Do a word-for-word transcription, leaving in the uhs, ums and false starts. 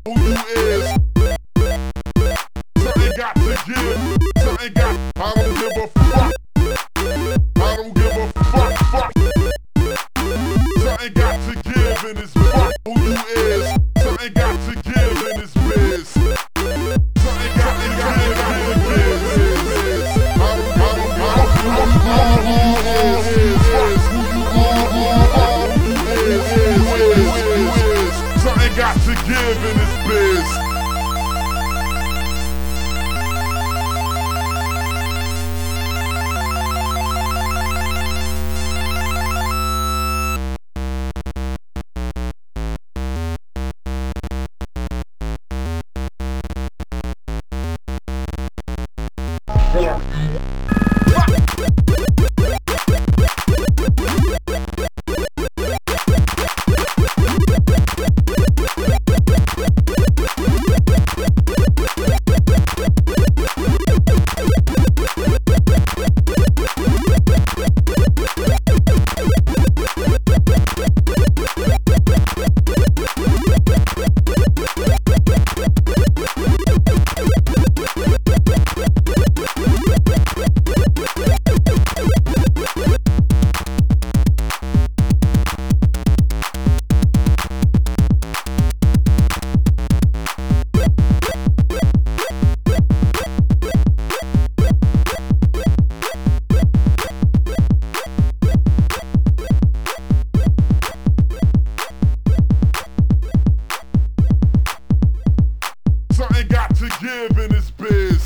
who you is. Something got to give. Something got. I don't give a fuck. I don't give a fuck. Fuck. Something got to give in this fuck who you is. Something got to give in this biz. Something got to give in this biz. I don't, I don't, I don't, I don't, I don't know who you is. Who you are, who you are, who you is, is, is, is. Something got to give in this biz. Something got to give in this biz.